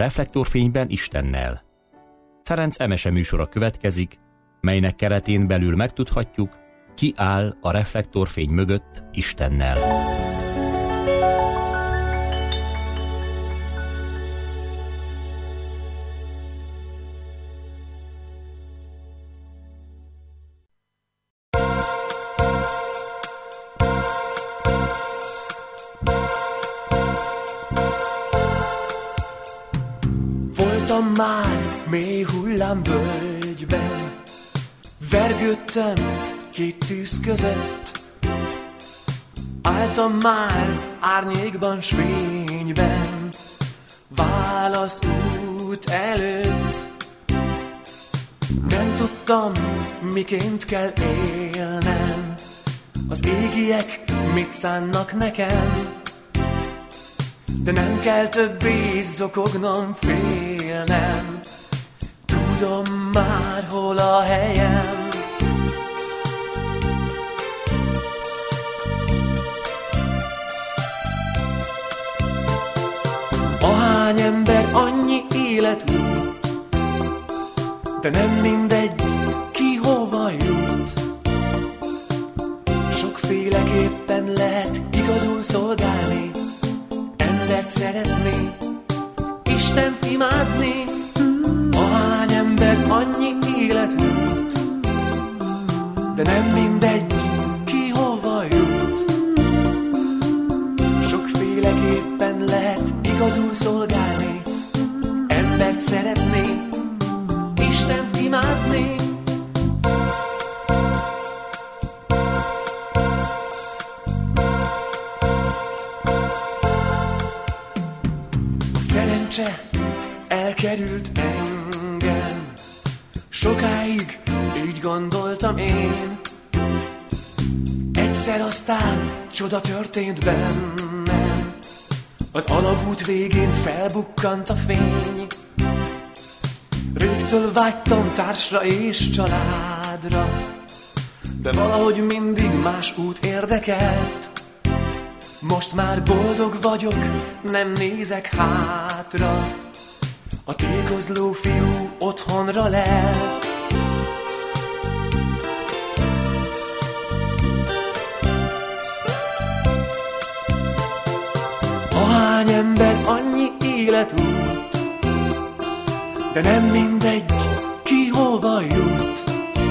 reflektorfényben Istennel. Ferenc Emese műsora következik, melynek keretén belül megtudhatjuk, ki áll a reflektorfény mögött Istennel. Voltam már mély hullámvölgyben, vergődtem két tűz között. Álltam már árnyékban s fényben, válasz út előtt. Nem tudtam, miként kell élnem, az égiek mit szánnak nekem. De nem kell többé zokognom, félnem, tudom már hol a helyem. Ahány ember, annyi életút, de nem mindegy, ki hova jut. Sokféleképpen lehet igazul szolgálni, embert szeretni, Istent imádni. Ahány ember, annyi életút, de nem mindegy, ki hova jut. Sokféleképpen lehet igazul szolgálni, embert szeretni, Istent imádni. Szerencse elkerült engem, sokáig így gondoltam én. Egyszer aztán csoda történt bennem, az alagút végén felbukkant a fény. Régtől vágytam társra és családra, de valahogy mindig más út érdekelt. Most már boldog vagyok, nem nézek hátra, a tékozló fiú otthonra lelt. Ahány ember, annyi életút, de nem mindegy, ki hova jut.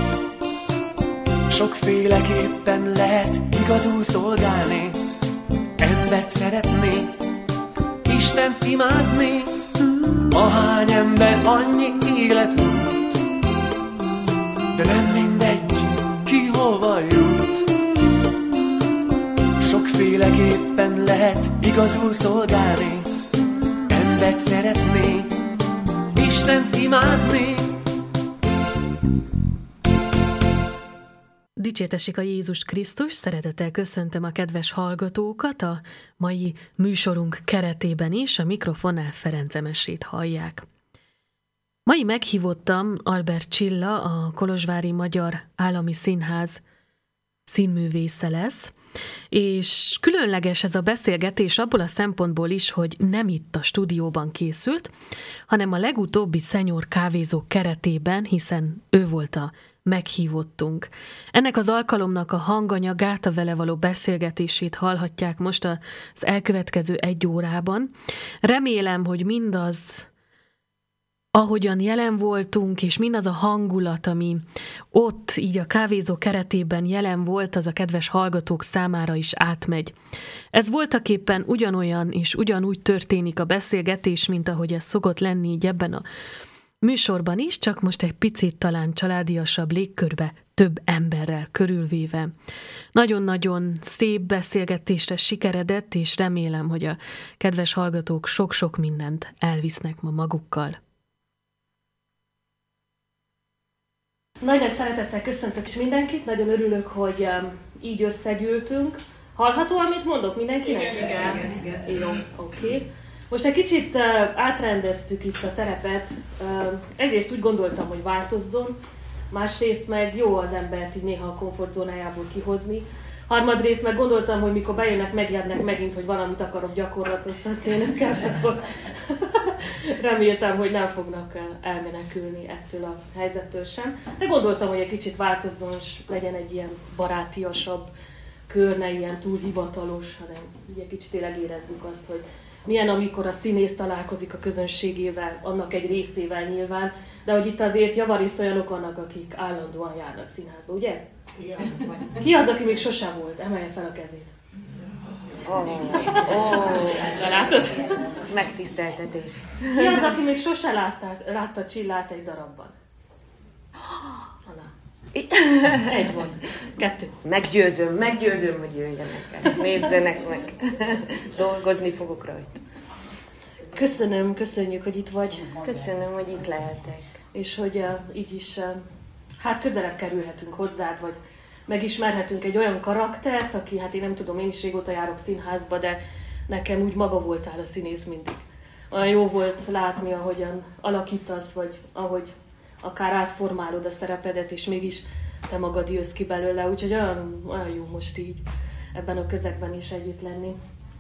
Sokféleképpen lehet igazul szolgálni, embert szeretni, Istent imádni. Ahány ember, annyi életút, de nem mindegy, ki hova jut. Sokféleképpen lehet igazul szolgálni, embert szeretni, Istent imádni. Dicsértessék a Jézus Krisztus, szeretettel köszöntöm a kedves hallgatókat a mai műsorunk keretében is, a mikrofonnál Ferenc Emesét hallják. Mai meghívottam Albert Csilla, a Kolozsvári Magyar Állami Színház színművésze lesz, és különleges ez a beszélgetés abból a szempontból is, hogy nem itt a stúdióban készült, hanem a legutóbbi Szenyor kávézó keretében, hiszen ő volt a meghívottunk. Ennek az alkalomnak a hanganyagát, a vele való beszélgetését hallhatják most az elkövetkező 1 órában. Remélem, hogy mindaz, ahogyan jelen voltunk, és mindaz a hangulat, ami ott így a kávézó keretében jelen volt, az a kedves hallgatók számára is átmegy. Ez voltaképpen ugyanolyan és ugyanúgy történik a beszélgetés, mint ahogy ez szokott lenni így ebben a műsorban is, csak most egy picit talán családiasabb légkörbe, több emberrel körülvéve. Nagyon-nagyon szép beszélgetésre sikeredett, és remélem, hogy a kedves hallgatók sok-sok mindent elvisznek ma magukkal. Nagyon szeretettel köszöntök is mindenkit, nagyon örülök, hogy így összegyűltünk. Hallható, amit mondok mindenkinek? Igen. Jó, oké. Most egy kicsit átrendeztük itt a terepet. Egyrészt úgy gondoltam, hogy változzon, másrészt meg jó az embert így néha a komfortzónájából kihozni. Harmadrészt meg gondoltam, hogy mikor bejönnek, megjönnek megint, hogy valamit akarok gyakorlatoztatni önökkel, és akkor Reméltem, hogy nem fognak elmenekülni ettől a helyzettől sem. De gondoltam, hogy egy kicsit változzon, és legyen egy ilyen barátiasabb kör, ne ilyen túl hivatalos, hanem ugye kicsit tényleg érezzük azt, hogy milyen, amikor a színész találkozik a közönségével, annak egy részével nyilván, de hogy itt azért javarészt olyanok vannak, akik állandóan járnak színházba, ugye? Igen. Ki az, aki még sosem volt? Emelje fel a kezét. Látod? Megtiszteltetés. Ki az, aki még sose látta Csillát egy darabban? Egy van. 2. Meggyőzöm, hogy jöjjenek el, és nézzenek meg. Dolgozni fogok rajta. Köszönjük, hogy itt vagy. Köszönöm, hogy itt lehetek. És hogy így is közelebb kerülhetünk hozzád, vagy megismerhetünk egy olyan karaktert, aki, hát én nem tudom, én is régóta járok színházba, de nekem úgy maga voltál a színész mindig. Olyan jó volt látni, ahogyan alakítasz, vagy ahogy akár átformálod a szerepedet, és mégis te magad jössz ki belőle, úgyhogy olyan jó most így ebben a közegben is együtt lenni.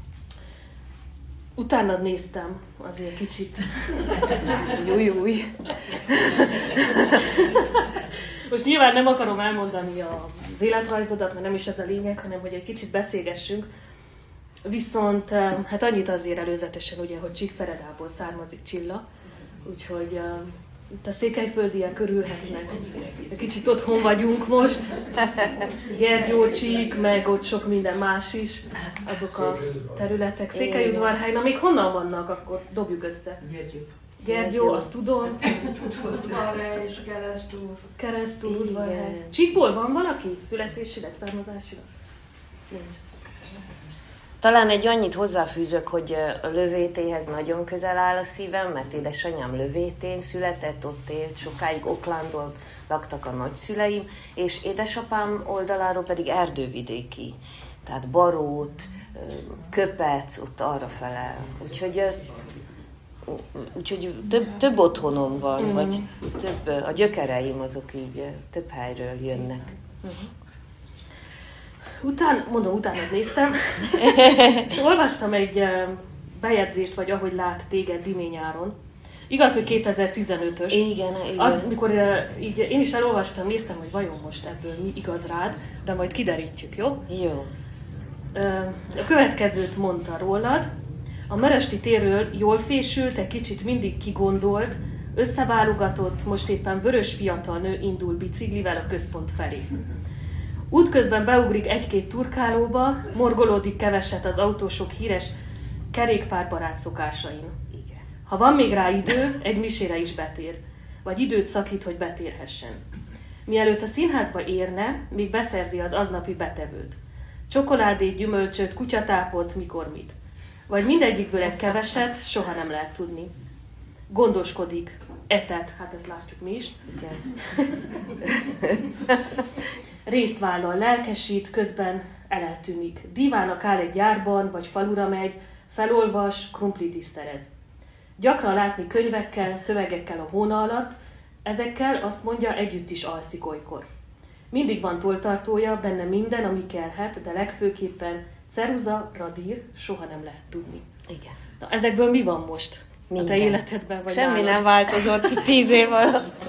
Utánad néztem azért kicsit. Júj. Most nyilván nem akarom elmondani az életrajzodat, mert nem is ez a lényeg, hanem hogy egy kicsit beszélgessünk. Viszont hát annyit azért előzetesen, ugye, hogy Csíkszeredából származik Csilla, úgyhogy itt a székelyföldiek örülhetnek. Egy kicsit otthon vagyunk most. Gyergyó, Csík, meg ott sok minden más is. Azok a területek. Székelyudvarhely, na még honnan vannak, akkor dobjuk össze. Gyergyó, azt tudom. Udvarhely és Keresztúr, Udvarhely. Csíkból van valaki? Születésileg, származásilag? Nincs. Talán egy annyit hozzáfűzök, hogy a Lövétéhez nagyon közel áll a szívem, mert édesanyám Lövétén született, ott élt, sokáig Oaklandon laktak a nagyszüleim, és édesapám oldaláról pedig erdővidéki, tehát Barót, Köpec, ott arrafele. Úgyhogy több otthonom van, vagy a gyökereim azok így több helyről jönnek. Utánad néztem, és olvastam egy bejegyzést, vagy ahogy lát téged Dimény-áron. Igaz, hogy 2015-ös. Igen. Azt, mikor így én is elolvastam, néztem, hogy vajon most ebből mi igaz rád, de majd kiderítjük, jó? Jó. A következőt mondta rólad. A Maresti térről jól fésült, egy kicsit mindig kigondolt, összeválogatott, most éppen vörös fiatal nő indul biciklivel a központ felé. Útközben beugrik egy-két turkálóba, morgolódik keveset az autósok híres kerékpárbarát szokásain. Igen. Ha van még rá idő, egy misére is betér, vagy időt szakít, hogy betérhessen. Mielőtt a színházba érne, még beszerzi az aznapi betevőt. Csokoládét, gyümölcsöt, kutyatápot, mikor mit. Vagy mindegyikből egy keveset, soha nem lehet tudni. Gondoskodik, etet, hát ezt látjuk mi is. Igen. Részt vállal, lelkesít, közben eltűnik. Divának áll egy gyárban, vagy falura megy, felolvas, krumplit is szerez. Gyakran látni könyvekkel, szövegekkel a hóna alatt, ezekkel azt mondja, együtt is alszik olykor. Mindig van tolltartója, benne minden, ami kellhet, de legfőképpen ceruza, radír, soha nem lehet tudni. Igen. Na, ezekből mi van most minden. A te életedben? Vagy semmi nálad? nem változott 10 év alatt.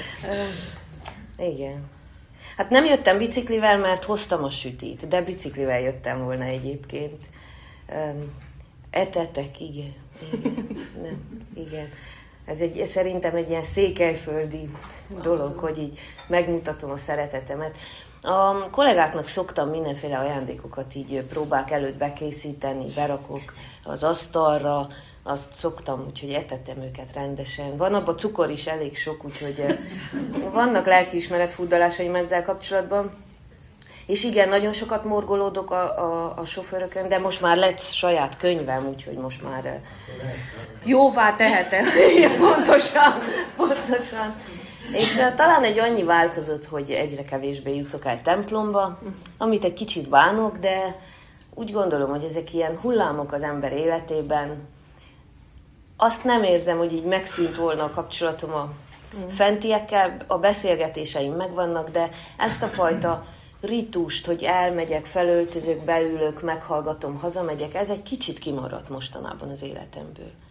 Igen. Hát nem jöttem biciklivel, mert hoztam a sütit, de biciklivel jöttem volna egyébként. Etetek, igen. Igen. Ez szerintem egy ilyen székelyföldi dolog, hogy így megmutatom a szeretetemet. A kollégáknak szoktam mindenféle ajándékokat így próbák előtt bekészíteni, berakok az asztalra, azt szoktam, úgyhogy etettem őket rendesen. Van abban cukor is elég sok, úgyhogy vannak lelkiismeret furdalásaim ezzel kapcsolatban. És igen, nagyon sokat morgolódok a sofőrökön, de most már lett saját könyvem, úgyhogy most már jóvá tehetem. Pontosan. És talán egy annyi változott, hogy egyre kevésbé jutok el templomba, amit egy kicsit bánok, de úgy gondolom, hogy ezek ilyen hullámok az ember életében. Azt nem érzem, hogy így megszűnt volna a kapcsolatom a fentiekkel, a beszélgetéseim megvannak, de ezt a fajta ritust, hogy elmegyek, felöltözök, beülök, meghallgatom, hazamegyek, ez egy kicsit kimaradt mostanában az életemből.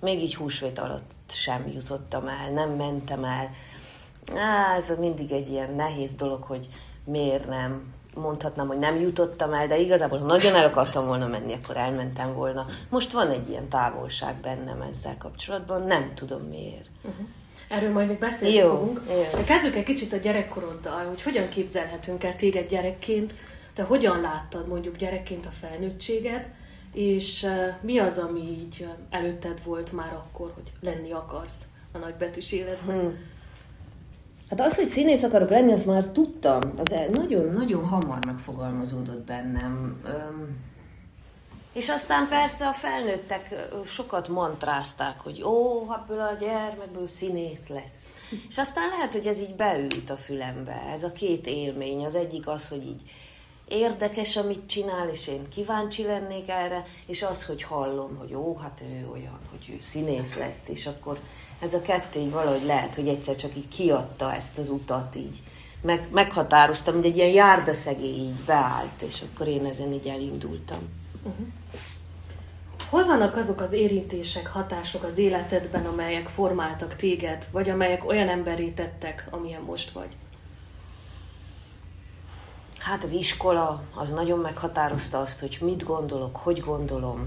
még így húsvét alatt sem jutottam el, nem mentem el. Ez mindig egy ilyen nehéz dolog, hogy miért nem. Mondhatnám, hogy nem jutottam el, de igazából, ha nagyon el akartam volna menni, akkor elmentem volna. Most van egy ilyen távolság bennem ezzel kapcsolatban, nem tudom miért. Erről majd még beszélni fogunk. De kezdjük egy kicsit a gyerekkoroddal, hogy hogyan képzelhetünk el téged gyerekként, te hogyan láttad mondjuk gyerekként a felnőttséget, és mi az, ami így előtted volt már akkor, hogy lenni akarsz a nagybetűs életben? Hát az, hogy színész akarok lenni, azt már tudtam. Az nagyon-nagyon hamar megfogalmazódott bennem. És aztán persze a felnőttek sokat mantrázták, hogy ebből a gyermekből színész lesz. És aztán lehet, hogy ez így beült a fülembe. Ez a két élmény. Az egyik az, hogy így érdekes, amit csinál, és én kíváncsi lennék erre, és az, hogy hallom, hogy hát ő olyan, hogy ő színész lesz, és akkor ez a kettő így valahogy lehet, hogy egyszer csak így kiadta ezt az utat, így meghatároztam, hogy egy ilyen járdaszegély így beállt, és akkor én ezen így elindultam. Hol vannak azok az érintések, hatások az életedben, amelyek formáltak téged, vagy amelyek olyan emberré tettek, amilyen most vagy? Hát az iskola, az nagyon meghatározta azt, hogy mit gondolok, hogy gondolom.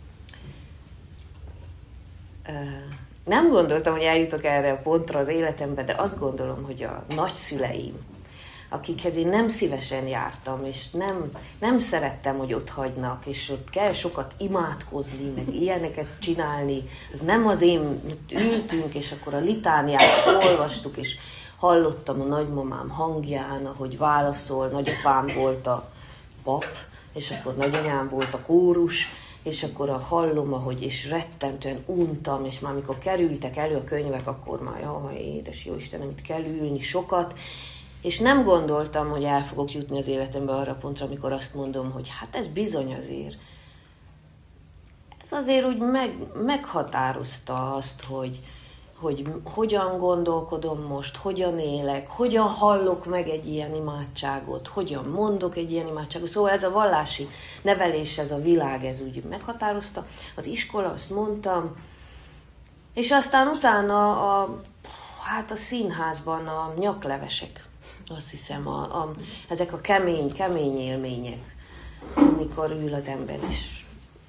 Nem gondoltam, hogy eljutok erre a pontra az életemben, de azt gondolom, hogy a nagyszüleim, akikhez én nem szívesen jártam, és nem szerettem, hogy ott hagynak, és ott kell sokat imádkozni, meg ilyeneket csinálni. Ez nem az én, ültünk, és akkor a litániát olvastuk, és hallottam a nagymamám hangján, ahogy válaszol, nagyapám volt a pap, és akkor nagyanyám volt a kórus, és akkor hallom, ahogy, és rettentően untam, és már amikor kerültek elő a könyvek, akkor már, jaj, édes jó Istenem, itt kell ülni sokat, és nem gondoltam, hogy el fogok jutni az életembe arra a pontra, amikor azt mondom, hogy hát ez bizony azért. Ez azért úgy meghatározta azt, hogy hogyan gondolkodom most, hogyan élek, hogyan hallok meg egy ilyen imádságot, hogyan mondok egy ilyen imádságot. Szóval ez a vallási nevelés, ez a világ, ez úgy meghatározta. Az iskola, azt mondtam, és aztán utána a színházban a nyaklevesek, azt hiszem, ezek a kemény élmények, amikor ül az ember is.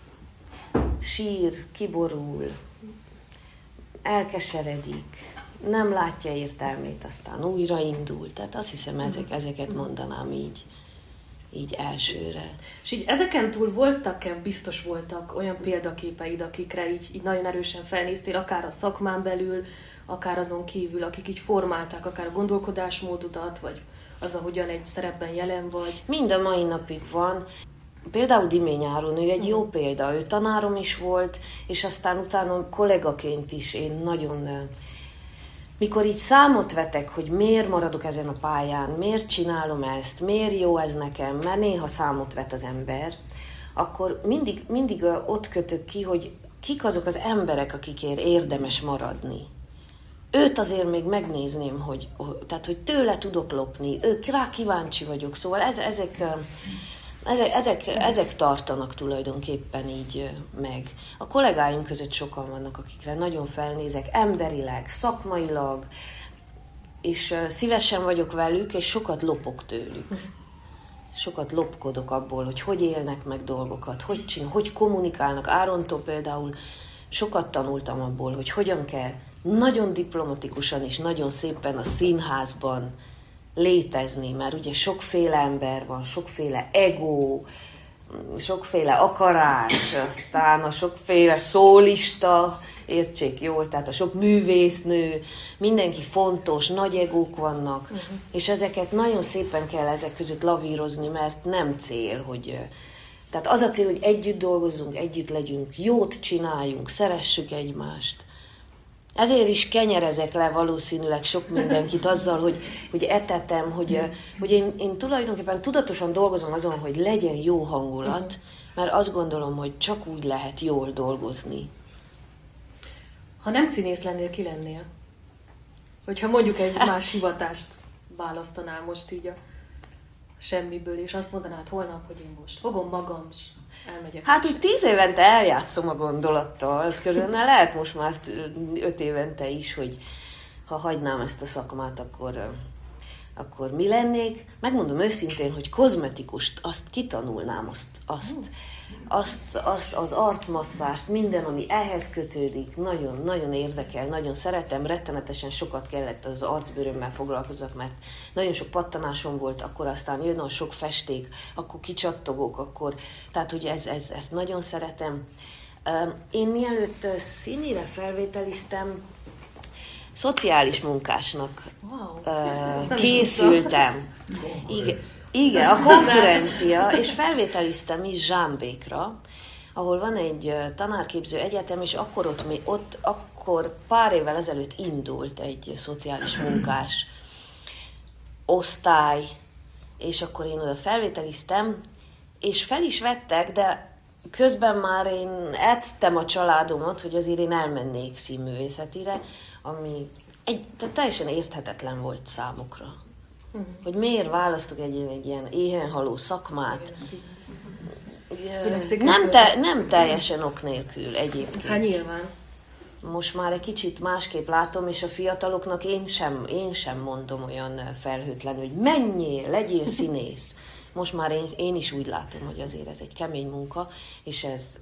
Sír, kiborul, elkeseredik, nem látja értelmét, aztán újraindul. Tehát azt hiszem, ezeket mondanám így elsőre. És így ezeken túl biztos voltak olyan példaképeid, akikre így nagyon erősen felnéztél, akár a szakmán belül, akár azon kívül, akik így formálták akár a gondolkodásmódodat, vagy az, ahogyan egy szerepben jelen vagy? Mind a mai napig van. Például Dimény Áron, ő egy jó példa, ő tanárom is volt, és aztán utána kollégaként is én nagyon... Mikor így számot vetek, hogy miért maradok ezen a pályán, miért csinálom ezt, miért jó ez nekem, mert néha számot vet az ember, akkor mindig ott kötök ki, hogy kik azok az emberek, akikért érdemes maradni. Őt azért még megnézném, hogy tőle tudok lopni, rá kíváncsi vagyok, szóval ezek tartanak tulajdonképpen így meg. A kollégáim között sokan vannak, akikre nagyon felnézek, emberileg, szakmailag, és szívesen vagyok velük, és sokat lopok tőlük. Sokat lopkodok abból, hogy élnek meg dolgokat, hogy kommunikálnak. Árontól például sokat tanultam abból, hogy hogyan kell nagyon diplomatikusan és nagyon szépen a színházban létezni, mert ugye sokféle ember van, sokféle ego, sokféle akarás, aztán a sokféle szólista, értsék jól, tehát a sok művésznő, mindenki fontos, nagy egók vannak, és ezeket nagyon szépen kell ezek között lavírozni, mert nem cél, hogy... Tehát az a cél, hogy együtt dolgozzunk, együtt legyünk, jót csináljunk, szeressük egymást. Ezért is kenyerezek le valószínűleg sok mindenkit azzal, hogy etetem, hogy én tulajdonképpen tudatosan dolgozom azon, hogy legyen jó hangulat, mert azt gondolom, hogy csak úgy lehet jól dolgozni. Ha nem színész lennél, ki lennél? Hogyha mondjuk egy más hivatást választanál most így a semmiből, és azt mondanád holnap, hogy én most fogom magam, elmegyek. Hát úgy 10 évente eljátszom a gondolattal, körülbelül lehet most már 5 évente is, hogy ha hagynám ezt a szakmát, akkor mi lennék. Megmondom őszintén, hogy kozmetikust, azt kitanulnám, azt az arcmasszást, minden, ami ehhez kötődik, nagyon érdekel, nagyon szeretem, rettenetesen sokat kellett az arcbőrömmel foglalkozzak, mert nagyon sok pattanásom volt, akkor aztán jön a sok festék, akkor kicsattogok, tehát ugye ezt nagyon szeretem. Én mielőtt színire felvételiztem, szociális munkásnak készültem. Igen, a konkurencia, és felvételiztem is Zsámbékra, ahol van egy tanárképző egyetem, és akkor pár évvel ezelőtt indult egy szociális munkás osztály, és akkor én oda felvételiztem, és fel is vettek, de közben már én edztem a családomat, hogy azért én elmennék színművészetire, ami teljesen érthetetlen volt számukra. Hogy miért választok egy ilyen éhenhaló szakmát. Nem teljesen ok nélkül egyébként. Hát nyilván. Most már egy kicsit másképp látom, és a fiataloknak én sem mondom olyan felhőtlenül, hogy menjél, legyél színész. Most már én is úgy látom, hogy azért ez egy kemény munka, és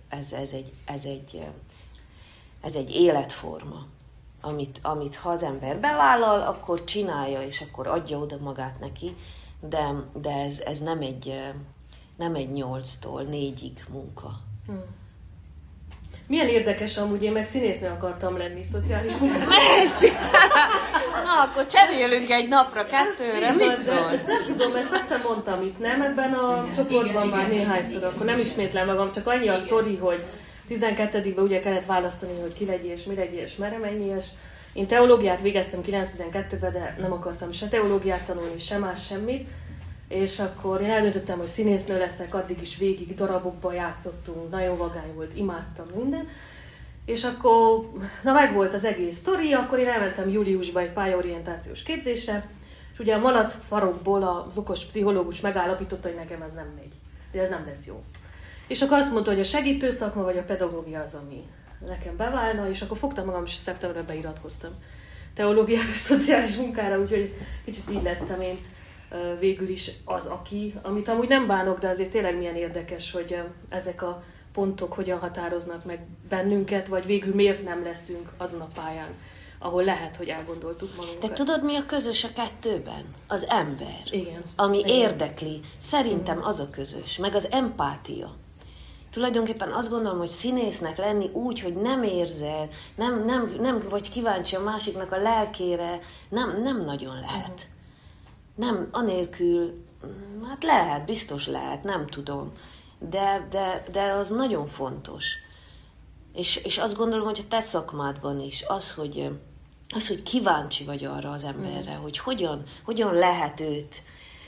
ez egy életforma. Amit ha az ember bevállal, akkor csinálja, és akkor adja oda magát neki, de ez nem egy 8-tól 4-ig munka. Milyen érdekes, amúgy én meg színésznő akartam lenni, szociális munkás. Na, akkor cserélünk egy napra, 2-re, mit szól? Ezt nem tudom, ezt azt hiszem mondtam itt, nem? Ebben a csoportban már néhányszor, akkor nem ismétlem magam, csak annyi a sztori, hogy 12-ben ugye kellett választani, hogy ki legyél, és mi legyél, és merre menjél. Én teológiát végeztem 9-12-ben, de nem akartam se teológiát tanulni, se más semmit. És akkor én eldöntöttem, hogy színésznő leszek, addig is végig darabokban játszottunk, nagyon vagány volt, imádtam minden. És akkor, meg volt az egész sztori, akkor én elmentem júliusba egy pályaorientációs képzésre, és ugye a malac farokból az okos pszichológus megállapította, hogy nekem ez nem megy, hogy ez nem lesz jó. És akkor azt mondta, hogy a segítő szakma vagy a pedagógia az, ami nekem beválna, és akkor fogtam magam, és szeptemberben beiratkoztam teológiára, szociális munkára, úgyhogy kicsit így lettem én végül is az, amit amúgy nem bánok, de azért tényleg milyen érdekes, hogy ezek a pontok hogyan határoznak meg bennünket, vagy végül miért nem leszünk azon a pályán, ahol lehet, hogy elgondoltuk magunkat. De tudod, mi a közös a kettőben? Az ember. Igen. Ami érdekli. Szerintem az a közös. Meg az empátia. Tulajdonképpen azt gondolom, hogy színésznek lenni úgy, hogy nem érzel, nem vagy kíváncsi a másiknak a lelkére, nem nagyon lehet. Nem, anélkül, hát lehet, biztos lehet, nem tudom. De az nagyon fontos. És azt gondolom, hogy a te szakmádban is, az, hogy kíváncsi vagy arra az emberre, hogy hogyan lehet őt.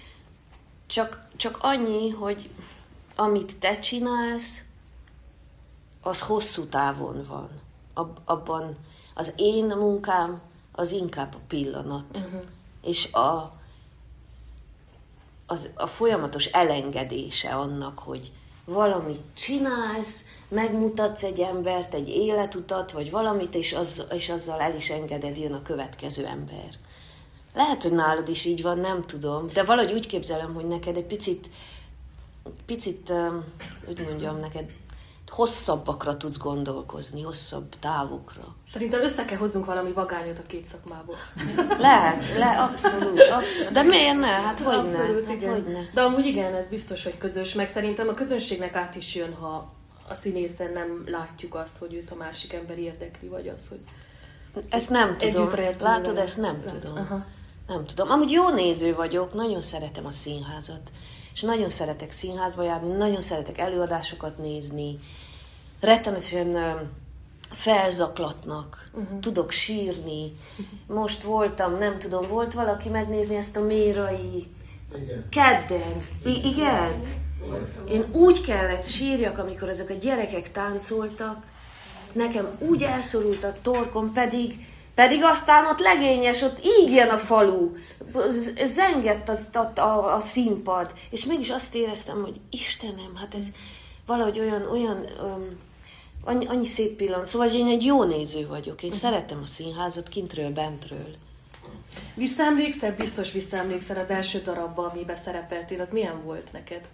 Csak annyi, hogy amit te csinálsz, az hosszú távon van. Abban az én munkám az inkább a pillanat. És a folyamatos elengedése annak, hogy valamit csinálsz, megmutatsz egy embert, egy életutat, vagy valamit, és azzal el is engeded, jön a következő ember. Lehet, hogy nálad is így van, nem tudom, de valahogy úgy képzelem, hogy neked egy picit úgy mondjam, neked hosszabbakra tudsz gondolkozni, hosszabb távokra. Szerintem össze kell hozzunk valami vagányot a két szakmából. Lehet, abszolút. De miért ne? Hát hogyne. De amúgy igen, ez biztos, hogy közös, meg szerintem a közönségnek át is jön, ha a színészen nem látjuk azt, hogy őt a másik ember érdekli, vagy az, hogy ezt nem tudom. Látod, ezt nem tudom. Nem tudom. Amúgy jó néző vagyok, nagyon szeretem a színházat. És nagyon szeretek színházba járni, nagyon szeretek előadásokat nézni. Rettenetesen felzaklatnak, tudok sírni. Most voltam, nem tudom, volt valaki megnézni ezt a mérai kedden? Igen? Én úgy kellett sírjak, amikor ezek a gyerekek táncoltak. Nekem úgy elszorult a torkom, pedig aztán ott legényes, ott ígyen a falu, zengett a színpad, és mégis azt éreztem, hogy Istenem, hát ez valahogy annyi szép pillanat. Szóval én egy jó néző vagyok. Én szeretem a színházat kintről, bentről. Visszaemlékszel? Biztos visszaemlékszel az első darabba, amiben szerepeltél. Az milyen volt neked?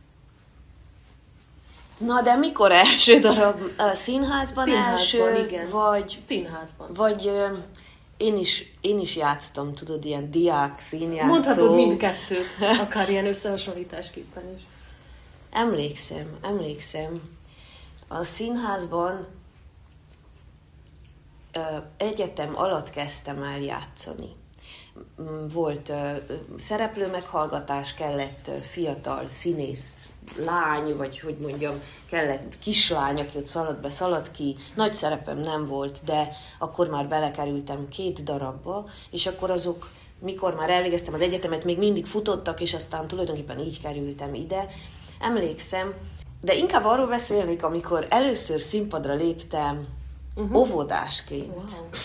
Na, de mikor első darab? A színházban első? Igen. Vagy... Színházban. Vagy én is játsztam, tudod, ilyen diák, színjátszó. Mondhatod mindkettőt, akár ilyen összehasonlításképpen is. Emlékszem. A színházban egyetem alatt kezdtem el játszani. Volt szereplő meghallgatás, kellett fiatal színész lány, vagy hogy mondjam, kellett kislány, aki ott szaladt be, szaladt ki. Nagy szerepem nem volt, de akkor már belekerültem 2 darabba, és akkor azok, mikor már elvégeztem az egyetemet, még mindig futottak, és aztán tulajdonképpen így kerültem ide. Emlékszem, de inkább arról beszélnék, amikor először színpadra léptem óvodásként.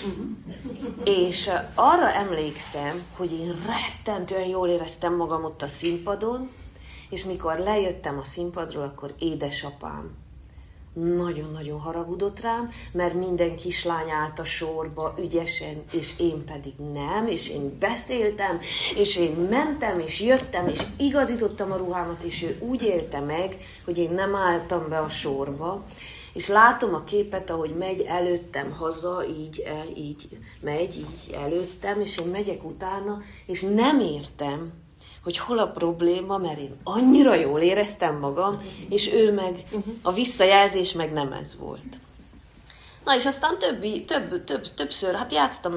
És arra emlékszem, hogy én rettentően jól éreztem magam ott a színpadon, és mikor lejöttem a színpadról, akkor édesapám nagyon-nagyon haragudott rám, mert minden kislány állt a sorba ügyesen, és én pedig nem, és én beszéltem, és én mentem, és jöttem, és igazítottam a ruhámat, és ő úgy élte meg, hogy én nem álltam be a sorba, és látom a képet, ahogy megy előttem haza, így megy, így előttem, és én megyek utána, és nem értem, hogy hol a probléma, mert én annyira jól éreztem magam, és ő meg, a visszajelzés meg nem ez volt. Na és aztán többször, hát játszottam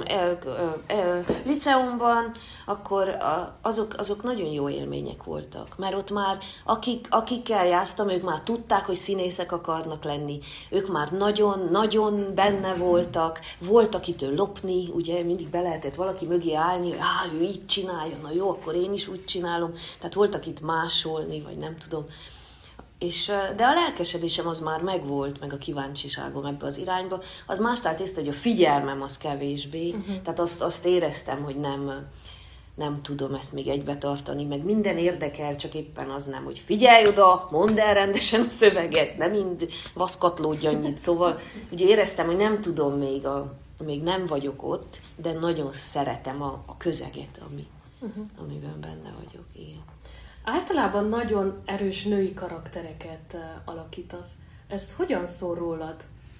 liceumban, akkor azok nagyon jó élmények voltak, mert ott már akikkel játsztam, ők már tudták, hogy színészek akarnak lenni, ők már nagyon benne voltak, volt akitől lopni, ugye mindig be lehetett valaki mögé állni, hogy ő így csinálja, na jó, akkor én is úgy csinálom, tehát volt akit másolni, vagy nem tudom. De a lelkesedésem az már megvolt, meg a kíváncsiságom ebbe az irányba. Az más tárt észre, hogy a figyelmem az kevésbé. Tehát azt éreztem, hogy nem tudom ezt még egybe tartani, meg minden érdekel, csak éppen az nem, hogy figyelj oda, mondd el rendesen a szöveget, nem mind vaszkatlódj annyit. Szóval ugye éreztem, hogy nem tudom még nem vagyok ott, de nagyon szeretem a közeget, amiben benne vagyok. Igen. Általában nagyon erős női karaktereket alakítasz. Ez hogyan szól rólad?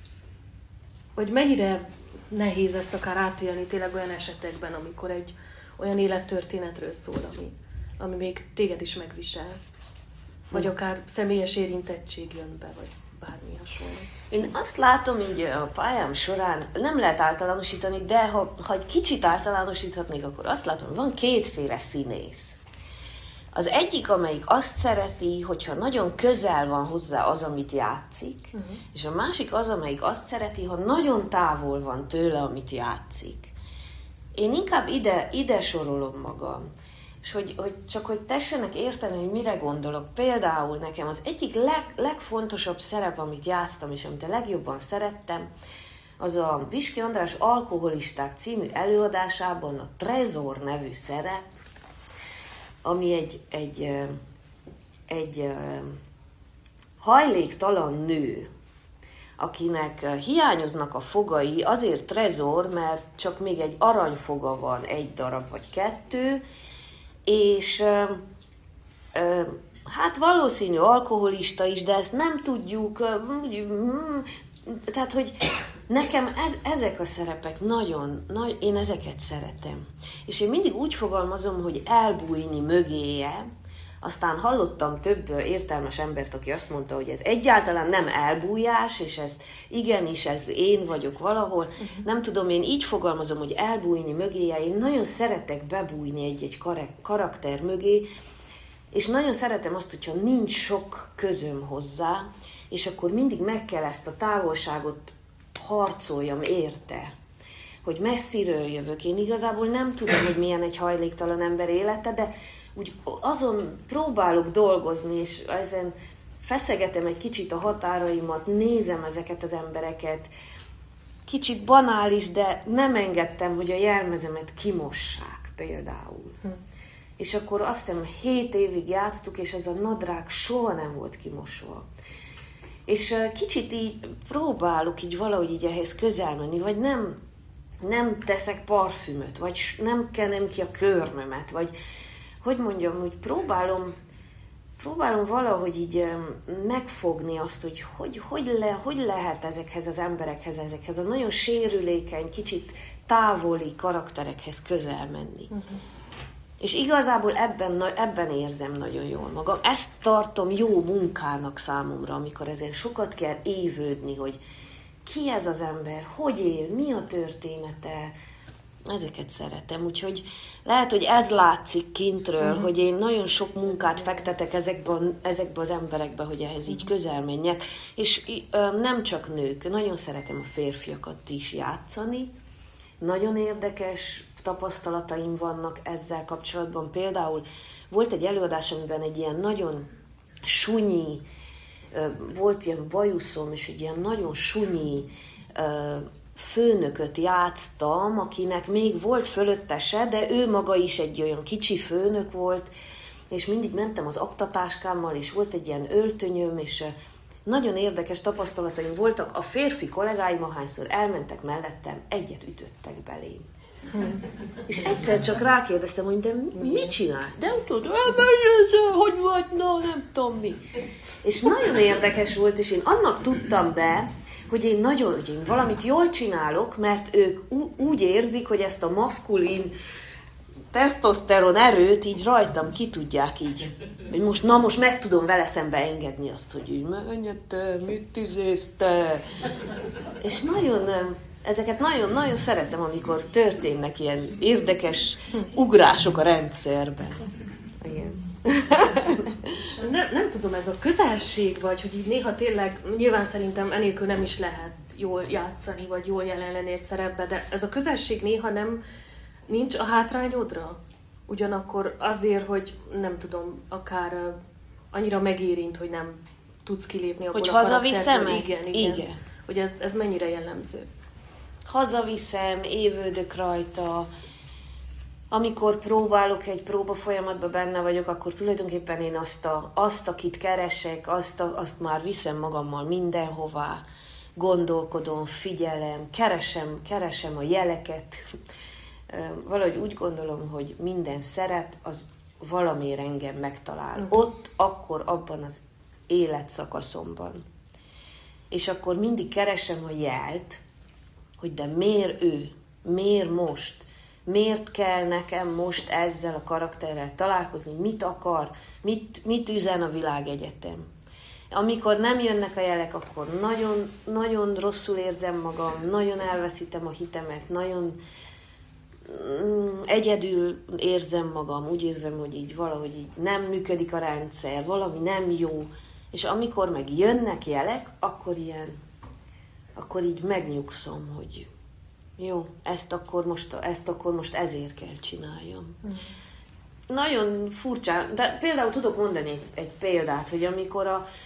Hogy mennyire nehéz ezt akár átélni tényleg olyan esetekben, amikor egy olyan élettörténetről szól, ami még téged is megvisel? Vagy akár személyes érintettség jön be, vagy bármi hasonló? Én azt látom így a pályám során, nem lehet általánosítani, de ha egy kicsit általánosíthatnék, akkor azt látom, hogy van 2 színész. Az egyik, amelyik azt szereti, hogyha nagyon közel van hozzá az, amit játszik, és a másik az, amelyik azt szereti, ha nagyon távol van tőle, amit játszik. Én inkább ide sorolom magam, és hogy tessenek érteni, hogy mire gondolok. Például nekem az egyik legfontosabb szerep, amit játsztam, és amit a legjobban szerettem, az a Viski András Alkoholisták című előadásában a Trezor nevű szerep, ami egy hajléktalan nő, akinek hiányoznak a fogai, azért trezor, mert csak még egy aranyfoga van, 1 darab vagy 2, és hát valószínű alkoholista is, de ezt nem tudjuk, tehát, hogy nekem ezek a szerepek én ezeket szeretem. És én mindig úgy fogalmazom, hogy elbújni mögéje. Aztán hallottam több értelmes embert, aki azt mondta, hogy ez egyáltalán nem elbújás, és igenis ez én vagyok valahol. Nem tudom, én így fogalmazom, hogy elbújni mögéje. Én nagyon szeretek bebújni egy karakter mögé, és nagyon szeretem azt, hogyha nincs sok közöm hozzá, és akkor mindig meg kell ezt a távolságot harcoljam érte, hogy messziről jövök. Én igazából nem tudom, hogy milyen egy hajléktalan ember élete, de úgy azon próbálok dolgozni, és ezen feszegetem egy kicsit a határaimat, nézem ezeket az embereket. Kicsit banális, de nem engedtem, hogy a jelmezemet kimossák például. És akkor azt hiszem 7 évig játsztuk, és ez a nadrág soha nem volt kimosva. És kicsit így próbálok így valahogy így ehhez közel menni, vagy nem teszek parfümöt, vagy nem kenem ki a körmömet, vagy hogy mondjam, úgy próbálom valahogy így megfogni azt, hogy lehet ezekhez az emberekhez, ezekhez a nagyon sérülékeny, kicsit távoli karakterekhez közel menni. És igazából ebben érzem nagyon jól magam. Ezt tartom jó munkának számomra, amikor ezen sokat kell évődni, hogy ki ez az ember, hogy él, mi a története, ezeket szeretem. Úgyhogy lehet, hogy ez látszik kintről, hogy én nagyon sok munkát fektetek ezekbe az emberekbe, hogy ehhez így közel menjek. És nem csak nők, nagyon szeretem a férfiakat is játszani. Nagyon érdekes tapasztalataim vannak ezzel kapcsolatban. Például volt egy előadás, amiben egy ilyen nagyon sunyi, volt ilyen bajuszom, és egy ilyen nagyon sunyi főnököt játsztam, akinek még volt fölöttese, de ő maga is egy olyan kicsi főnök volt, és mindig mentem az aktatáskámmal, és volt egy ilyen öltönyöm, és nagyon érdekes tapasztalataim voltak. A férfi kollégáim, ahányszor elmentek mellettem, egyet ütöttek belém. És egyszer csak rákérdeztem, hogy de mit csinál? De tudod, hogy vagy, nem tudom mi. És nagyon érdekes volt, és én annak tudtam be, hogy én valamit jól csinálok, mert ők úgy érzik, hogy ezt a maszkulin tesztoszteron erőt így rajtam ki tudják így. Hogy most meg tudom vele szembe engedni azt, hogy így menjete, mit izézte. És ezeket nagyon szeretem, amikor történnek ilyen érdekes ugrások a rendszerben. Igen. Nem tudom, ez a közelség, vagy hogy így néha tényleg, nyilván szerintem enélkül nem is lehet jól játszani, vagy jól jelen lenni egy szerepbe, de ez a közelség néha nincs a hátrányodra? Ugyanakkor azért, hogy nem tudom, akár annyira megérint, hogy nem tudsz kilépni abból hogy a karakterből. Hogy hazaviszem? Igen. Hogy ez mennyire jellemző? Hazaviszem, évődök rajta. Amikor próbálok, egy próba folyamatban benne vagyok, akkor tulajdonképpen én azt akit keresek, azt már viszem magammal mindenhová. Gondolkodom, figyelem, keresem a jeleket. Valahogy úgy gondolom, hogy minden szerep az valamiért engem megtalál. Ott, akkor, abban az életszakaszomban. És akkor mindig keresem a jelt, hogy de miért ő? Miért most? Miért kell nekem most ezzel a karakterrel találkozni? Mit akar? Mit üzen a világegyetem? Amikor nem jönnek a jelek, akkor nagyon, nagyon rosszul érzem magam, nagyon elveszítem a hitemet, nagyon egyedül érzem magam, úgy érzem, hogy így valahogy így nem működik a rendszer, valami nem jó. És amikor meg jönnek jelek, akkor így megnyugszom, hogy jó, ezt akkor most ezért kell csináljam. Nagyon furcsa, de például tudok mondani egy példát, hogy amikor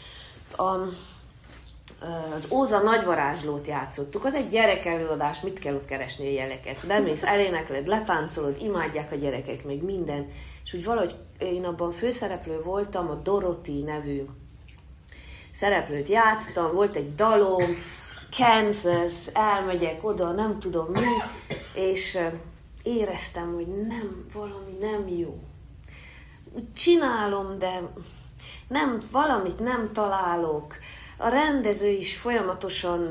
az Óza nagyvarázslót játszottuk, az egy gyerekelőadás, mit kell ott keresni a jeleket? Bemész, elénekled, letáncolod, imádják a gyerekek, meg minden. És úgy valahogy én abban főszereplő voltam, a Dorothy nevű szereplőt játsztam, volt egy dalom, Kansas, elmegyek oda, nem tudom mi, és éreztem, hogy valami nem jó. Úgy csinálom, de valamit nem találok. A rendező is folyamatosan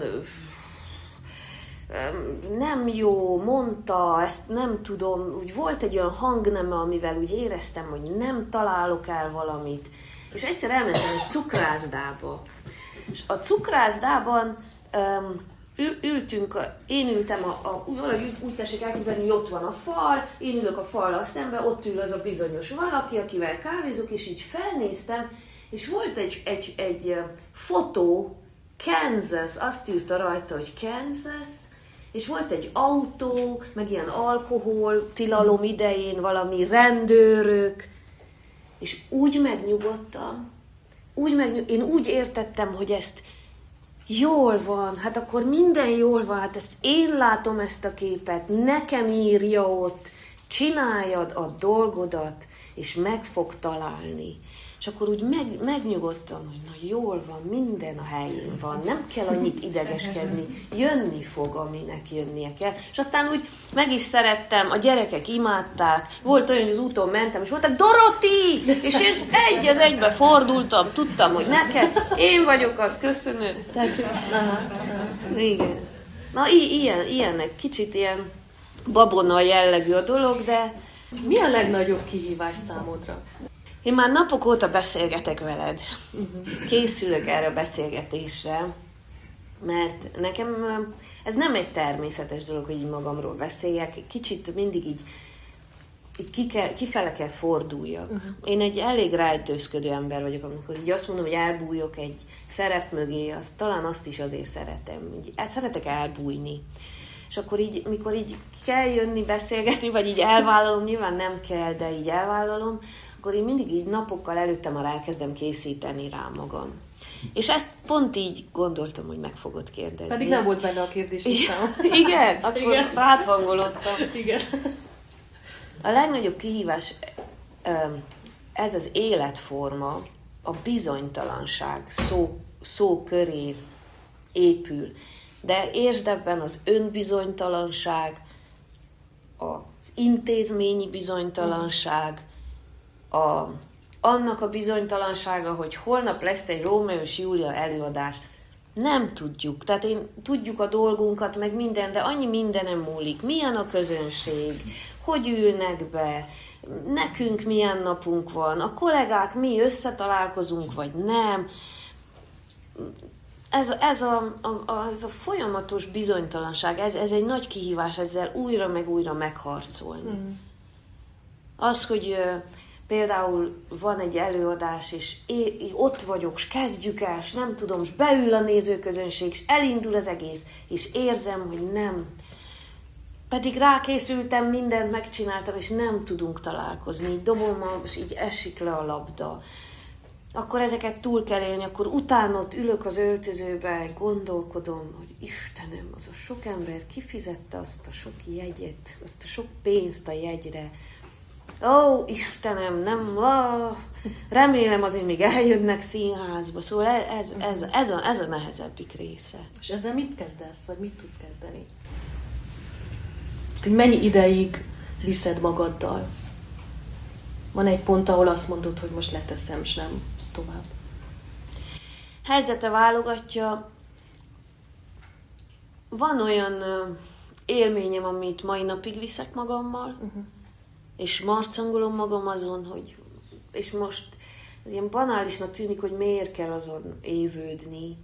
nem jó, mondta, ezt nem tudom. Úgy volt egy olyan hangneme, amivel úgy éreztem, hogy nem találok el valamit. És egyszer elmentem egy cukrászdába. És a cukrászdában én ültem, valahogy úgy tessék elképzelni, hogy ott van a fal, én ülök a fallal szembe, ott ül az a bizonyos valaki, akivel kávézok, és így felnéztem, és volt egy fotó, Kansas, azt írta rajta, hogy Kansas, és volt egy autó, meg ilyen alkohol, tilalom idején valami rendőrök, és úgy megnyugodtam, én úgy értettem, hogy ezt jól van, hát akkor minden jól van, hát ezt én látom ezt a képet, nekem írja ott, csináljad a dolgodat, és meg fog találni. És akkor úgy megnyugodtam, hogy na jól van, minden a helyén van, nem kell annyit idegeskedni, jönni fog, aminek jönnie kell. És aztán úgy meg is szerettem, a gyerekek imádták, volt olyan, hogy az úton mentem, és mondták, Doroti! És én egy az egybe fordultam, tudtam, hogy neked, én vagyok az, köszönöm. Tehát, igen. Na ilyenek, kicsit ilyen babona jellegű a dolog, de... Mi a legnagyobb kihívás számodra? Én már napok óta beszélgetek veled. Készülök erre a beszélgetésre, mert nekem ez nem egy természetes dolog, hogy így magamról beszéljek. Kicsit mindig így kifele kell forduljak. Én egy elég rájtőzködő ember vagyok, amikor így azt mondom, hogy elbújok egy szerep mögé, talán azt is azért szeretem. Szeretek elbújni. És akkor így, mikor így kell jönni, beszélgetni, vagy így elvállalom, nyilván nem kell, de így elvállalom, akkor én mindig így napokkal előtte már elkezdem készíteni rá magam. És ezt pont így gondoltam, hogy meg fogod kérdezni. Pedig nem volt benne a kérdés listám. Igen? Akkor áthangolottam. Igen. A legnagyobb kihívás ez az életforma, a bizonytalanság szó köré épül. De értsd ebben az önbizonytalanság, az intézményi bizonytalanság, annak a bizonytalansága, hogy holnap lesz egy Rómeó és Júlia előadás. Nem tudjuk. Tehát tudjuk a dolgunkat, meg minden, de annyi mindenem múlik. Milyen a közönség, hogy ülnek be, nekünk milyen napunk van, a kollégák mi összetalálkozunk, vagy nem. Ez a folyamatos bizonytalanság, ez egy nagy kihívás, ezzel újra meg újra megharcolni. Az, hogy például van egy előadás, és ott vagyok, és kezdjük el, és nem tudom, és beül a nézőközönség, és elindul az egész, és érzem, hogy nem. Pedig rákészültem, mindent megcsináltam, és nem tudunk találkozni. Így dobom, és így esik le a labda. Akkor ezeket túl kell élni, akkor utána ott ülök az öltözőbe, gondolkodom, hogy Istenem, az a sok ember kifizette azt a sok jegyet, azt a sok pénzt a jegyre. Ó, Istenem, nem, remélem azért még eljönnek színházba. Szóval ez a nehezebbik része. És ezzel mit kezdesz, vagy mit tudsz kezdeni? Ezt így mennyi ideig viszed magaddal? Van egy pont, ahol azt mondod, hogy most leteszem, és nem tovább. Helyzete válogatja. Van olyan élményem, amit mai napig viszek magammal, és marcangolom magam azon, hogy... És most ez ilyen banálisnak tűnik, hogy miért kell azon évődni.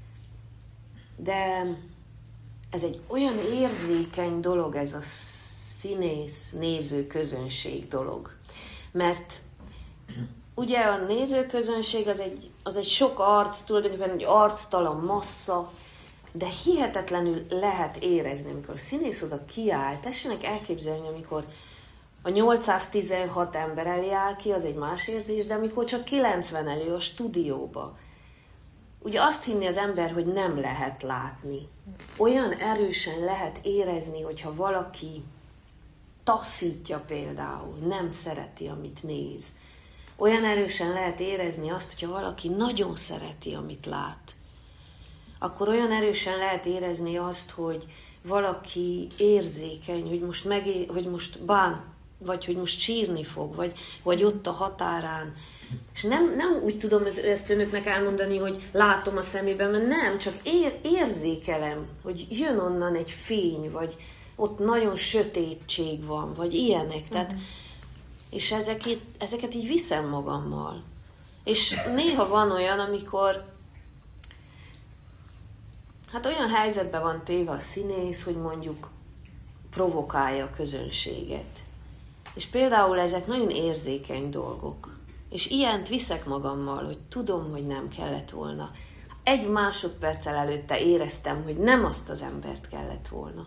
De ez egy olyan érzékeny dolog, ez a színész, néző közönség dolog. Mert ugye a nézőközönség az egy sok arc, tulajdonképpen egy arctalan massza, de hihetetlenül lehet érezni, amikor a színész oda kiáll. Tessenek elképzelni, amikor a 816 ember elé áll ki, az egy más érzés, de amikor csak 90 elő a stúdióba. Ugye azt hinni az ember, hogy nem lehet látni. Olyan erősen lehet érezni, hogyha valaki taszítja például, nem szereti, amit néz. Olyan erősen lehet érezni azt, hogyha valaki nagyon szereti, amit lát. Akkor olyan erősen lehet érezni azt, hogy valaki érzékeny, hogy most bán, vagy hogy most sírni fog, vagy ott a határán. És nem úgy tudom ezt önöknek elmondani, hogy látom a szemében, mert nem, csak érzékelem, hogy jön onnan egy fény, vagy ott nagyon sötétség van, vagy ilyenek. Tehát, és ezeket így viszem magammal. És néha van olyan, amikor hát olyan helyzetben van téve a színész, hogy mondjuk provokálja a közönséget. És például ezek nagyon érzékeny dolgok. És ilyent viszek magammal, hogy tudom, hogy nem kellett volna. Egy másodperccel előtte éreztem, hogy nem azt az embert kellett volna.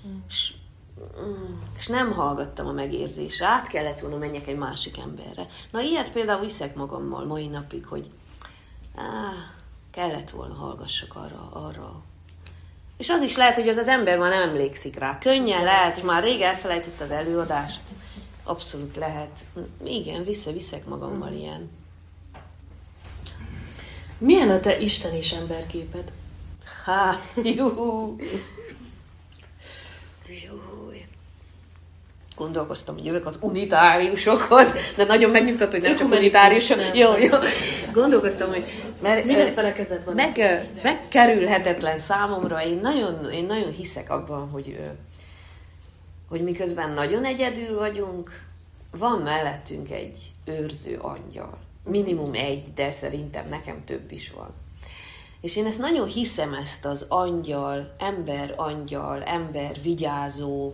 És nem hallgattam a megérzésre. Át kellett volna menjek egy másik emberre. Na, ilyet például viszek magammal mai napig, hogy kellett volna hallgassak arra. És az is lehet, hogy az ember már nem emlékszik rá. Könnyen lehet, és már rég elfelejtett az előadást. abszolút lehet. Igen, visszaviszek magammal ilyen. Milyen a te Isten és emberképed? Jó. Gondolkoztam, hogy jövök az unitáriusokhoz, de nagyon megnyugtat, hogy nem csak unitáriusok. Jó. Gondolkoztam, hogy minden felekezet van. Megkerülhetetlen számomra. Én nagyon hiszek abban, hogy miközben nagyon egyedül vagyunk, van mellettünk egy őrző angyal. Minimum egy, de szerintem nekem több is van. És én ezt nagyon hiszem, ezt az angyal, ember vigyázó.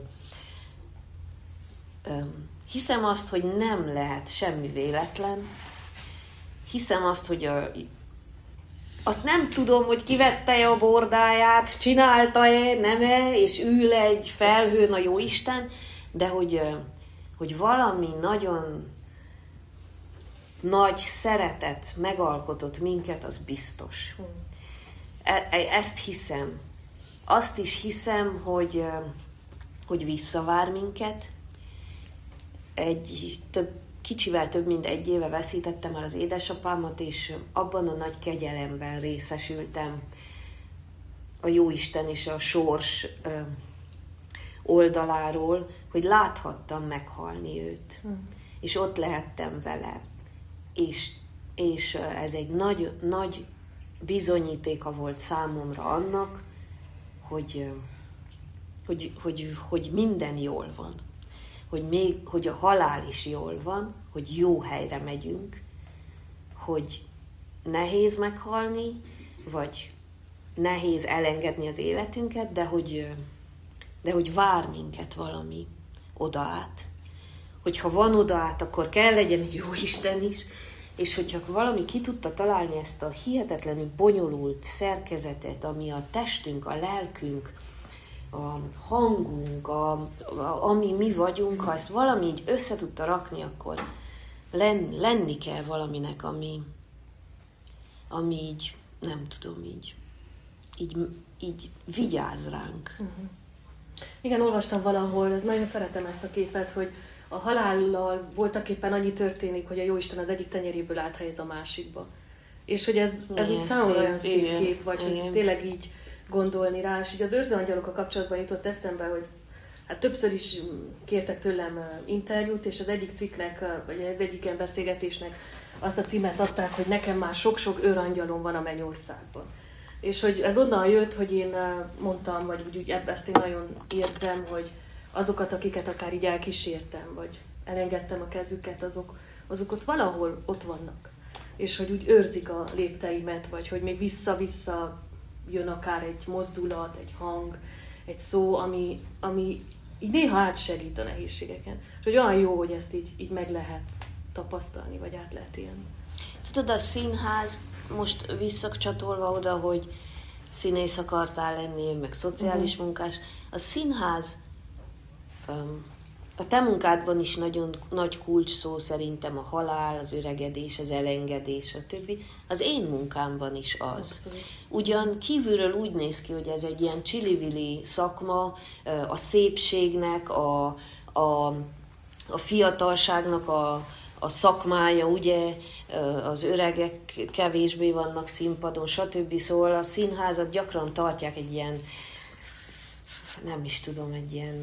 Hiszem azt, hogy nem lehet semmi véletlen. Hiszem azt, hogy azt nem tudom, hogy kivette a bordáját, csinálta-e, nem-e, és ül egy felhőn a Jóisten, de hogy valami nagyon nagy szeretet megalkotott minket, az biztos. Ezt hiszem. Azt is hiszem, hogy visszavár minket. Kicsivel több mint 1 éve veszítettem el az édesapámat, és abban a nagy kegyelemben részesültem a Jóisten és a sors oldaláról, hogy láthattam meghalni őt. És ott lehettem vele. És ez egy nagy bizonyítéka volt számomra annak, hogy minden jól van. Hogy a halál is jól van, hogy jó helyre megyünk, hogy nehéz meghalni, vagy nehéz elengedni az életünket, de hogy vár minket valami odaát. Hogyha van odaát, akkor kell legyen egy jó Isten is, és hogyha valami ki tudta találni ezt a hihetetlenül bonyolult szerkezetet, ami a testünk, a lelkünk, a hangunk, ami mi vagyunk, ha ezt valami így össze tudta rakni, akkor lenni kell valaminek, ami így, nem tudom, így vigyáz ránk. Igen, olvastam valahol, nagyon szeretem ezt a képet, hogy a halállal voltaképpen annyi történik, hogy a Jóisten az egyik tenyeréből áthelyez a másikba. És hogy ez így számomra olyan szép kép, vagy hogy tényleg így gondolni rá, és így az őrző angyalokkal kapcsolatban jutott eszembe, hogy hát többször is kértek tőlem interjút, és az egyik cikknek, vagy az egyik ilyen beszélgetésnek azt a címet adták, hogy nekem már sok-sok őrangyalom van a mennyországban. És hogy ez onnan jött, hogy én mondtam, vagy úgy ezt én nagyon érzem, hogy azokat, akiket akár így elkísértem, vagy elengedtem a kezüket, azok ott valahol ott vannak. És hogy úgy őrzik a lépteimet, vagy hogy még vissza-vissza jön akár egy mozdulat, egy hang, egy szó, ami így néha átsegít a nehézségeken. És hogy olyan jó, hogy ezt így meg lehet tapasztalni, vagy át lehet élni. Tudod, a színház, most visszacsatolva oda, hogy színész akartál lenni, meg szociális munkás, a színház a te munkádban is nagyon nagy kulcs szó szerintem a halál, az öregedés, az elengedés, a többi. Az én munkámban is az. Ugyan kívülről úgy néz ki, hogy ez egy ilyen csili-vili szakma, a szépségnek, a fiatalságnak a szakmája, ugye, az öregek kevésbé vannak színpadon, stb. Szóval a színházat gyakran tartják egy ilyen, nem is tudom, egy ilyen...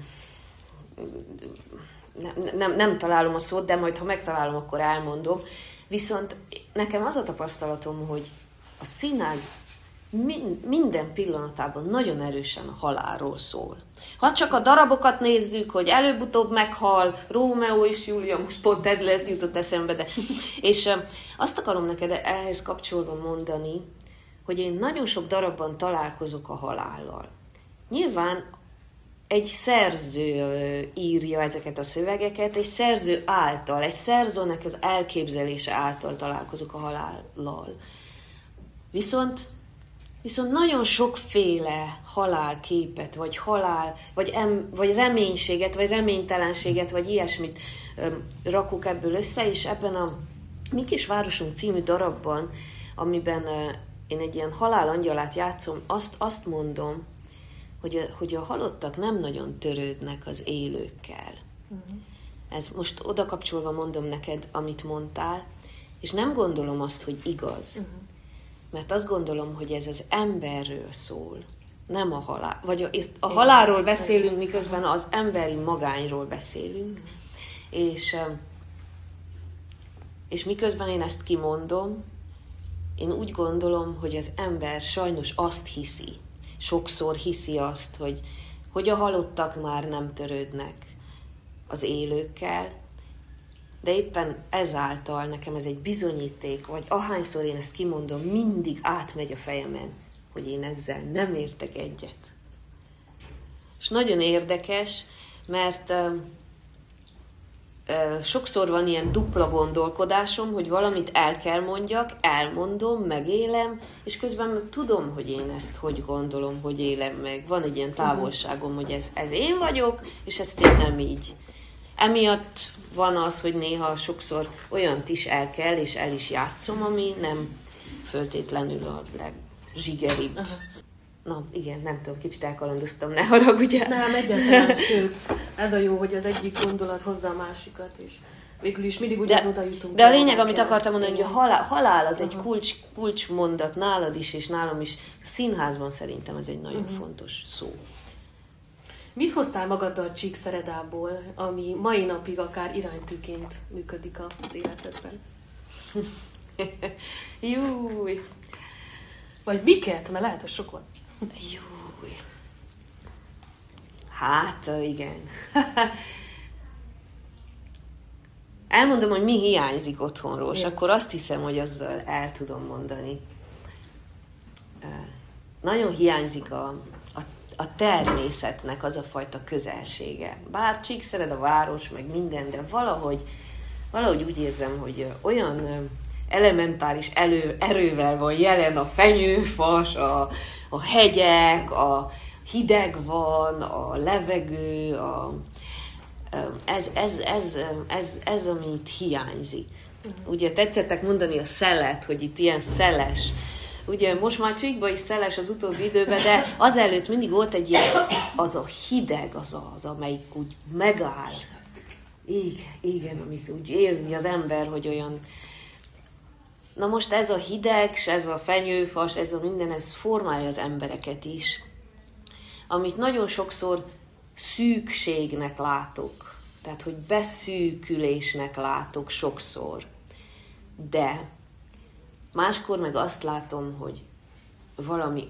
Nem találom a szót, de majd ha megtalálom, akkor elmondom. Viszont nekem az a tapasztalatom, hogy a színház minden pillanatában nagyon erősen a halálról szól. Ha csak a darabokat nézzük, hogy előbb-utóbb meghal Rómeó és Júlia, most pont ez jutott eszembe, de... És azt akarom neked ehhez kapcsolva mondani, hogy én nagyon sok darabban találkozok a halállal. Nyilván egy szerző írja ezeket a szövegeket, egy szerző által, egy szerzőnek az elképzelése által találkozok a halállal. Viszont nagyon sokféle halálképet, vagy vagy reménységet, vagy reménytelenséget, vagy ilyesmit rakok ebből össze, és ebben a Mi kis városunk című darabban, amiben én egy ilyen halálangyalát játszom, azt mondom, hogy a halottak nem nagyon törődnek az élőkkel. Ez most oda kapcsolva mondom neked, amit mondtál, és nem gondolom azt, hogy igaz. Mert azt gondolom, hogy ez az emberről szól, nem a halál. Vagy a halálról beszélünk, miközben az emberi magányról beszélünk. És miközben én ezt kimondom, én úgy gondolom, hogy az ember sajnos azt hiszi, sokszor hiszi azt, hogy a halottak már nem törődnek az élőkkel, de éppen ezáltal nekem ez egy bizonyíték, vagy ahányszor én ezt kimondom, mindig átmegy a fejemen, hogy én ezzel nem értek egyet. És nagyon érdekes, mert sokszor van ilyen dupla gondolkodásom, hogy valamit el kell mondjak, elmondom, megélem, és közben tudom, hogy én ezt hogy gondolom, hogy élem meg. Van egy ilyen távolságom, hogy ez én vagyok, és ezt én nem így. Emiatt van az, hogy néha sokszor olyant is el kell, és el is játszom, ami nem föltétlenül a legzsigeribb. Na, igen, nem tudom, kicsit elkalandoztam, ne haragudjál. Nem, egyáltalán, sőt, ez a jó, hogy az egyik gondolat hozza a másikat, és végül is mindig ugyanoda jutunk. De a lényeg, amit akartam mondani, hogy a halál az egy kulcsmondat nálad is, és nálam is. A színházban szerintem ez egy nagyon fontos szó. Mit hoztál magaddal Csíkszeredából, ami mai napig akár iránytűként működik az életedben? Júj! Vagy miket? Mert lehet, hogy sok van. Júj! Hát, igen. Elmondom, hogy mi hiányzik otthonról, és akkor azt hiszem, hogy azzal el tudom mondani. Nagyon hiányzik a természetnek az a fajta közelsége. Bár Csíkszered a város, meg minden, de valahogy úgy érzem, hogy olyan elementáris erővel van jelen a fenyőfas, a hegyek, a hideg van, a levegő, ez amit hiányzik. Ugye tetszettek mondani a szelet, hogy itt ilyen szeles. Ugye most már Csíkban is szeles az utóbbi időben, de azelőtt mindig volt egy ilyen, az a hideg, az amelyik úgy megáll. Igen, amit úgy érzi az ember, hogy olyan... Na most ez a hideg, ez a fenyőfas, ez a minden, ez formálja az embereket is. Amit nagyon sokszor szűkségnek látok. Tehát, hogy beszűkülésnek látok sokszor. De máskor meg azt látom, hogy valami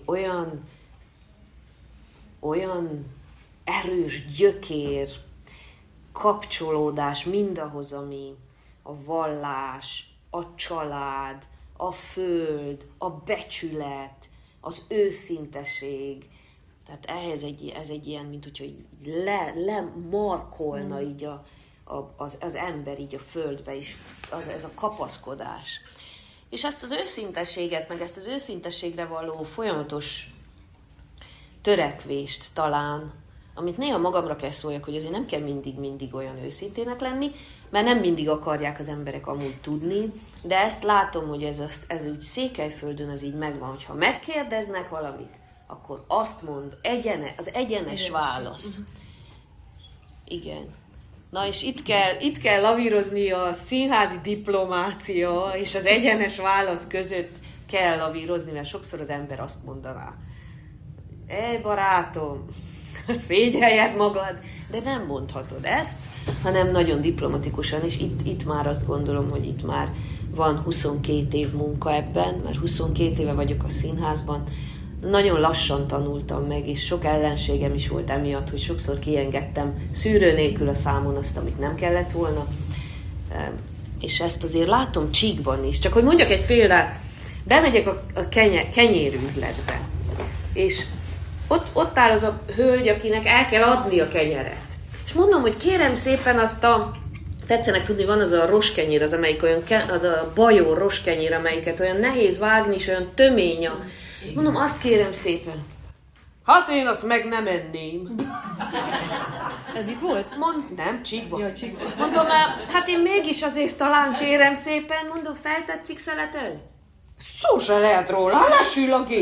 olyan erős gyökér, kapcsolódás mindahhoz, ami a vallás, a család, a föld, a becsület, az őszinteség. Tehát ez egy ilyen, mint hogyha lemarkolna így az ember így a földbe is, ez a kapaszkodás. És ezt az őszintességet, meg ezt az őszintességre való folyamatos törekvést talán, amit néha magamra kell szóljak, hogy azért nem kell mindig olyan őszintének lenni, mert nem mindig akarják az emberek amúgy tudni, de ezt látom, hogy ez úgy Székelyföldön ez így megvan, hogyha megkérdeznek valamit, akkor azt mond, az egyenes válasz. Igen. Na és itt kell lavírozni a színházi diplomácia és az egyenes válasz között kell lavírozni, mert sokszor az ember azt mondaná, barátom, szégyeljed magad, de nem mondhatod ezt, hanem nagyon diplomatikusan, és itt már azt gondolom, hogy itt már van 22 év munka ebben, mert 22 éve vagyok a színházban, nagyon lassan tanultam meg, és sok ellenségem is volt emiatt, hogy sokszor kiengedtem szűrő nélkül a számon azt, amit nem kellett volna. És ezt azért látom Csíkban is. Csak hogy mondjak egy példát, bemegyek a kenyérüzletbe, és ott áll az a hölgy, akinek el kell adni a kenyeret. És mondom, hogy kérem szépen azt tetszenek tudni, van az a roskenyér, az amelyik olyan, az a bajor roskenyér, amelyiket olyan nehéz vágni, és olyan tömény. Mondom, azt kérem szépen. Hát én azt meg nem enném. Ez itt volt? Nem, Csíkban. Ja, Csíkban. Mondom, hát én mégis azért talán kérem szépen, mondom, feltetszik szeletelni? Szó se lehet róla, lesül a gép.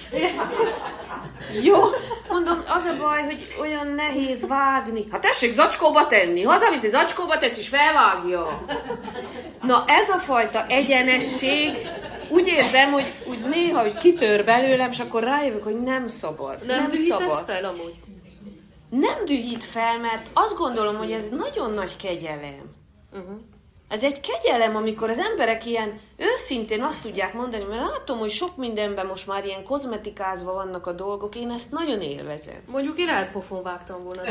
Jó, mondom, az a baj, hogy olyan nehéz vágni. Hát tessék zacskóba tenni, hazaviszi, zacskóba tesz és felvágja. Na ez a fajta egyenesség, úgy érzem, hogy úgy néha hogy kitör belőlem, és akkor rájövök, hogy nem szabad. Nem szabad. Fel amúgy? Nem dühít fel, mert azt gondolom, hogy ez nagyon nagy kegyelem. Ez egy kegyelem, amikor az emberek ilyen őszintén azt tudják mondani, mert látom, hogy sok mindenben most már ilyen kozmetikázva vannak a dolgok, én ezt nagyon élvezem. Mondjuk én rád pofon vágtam volna.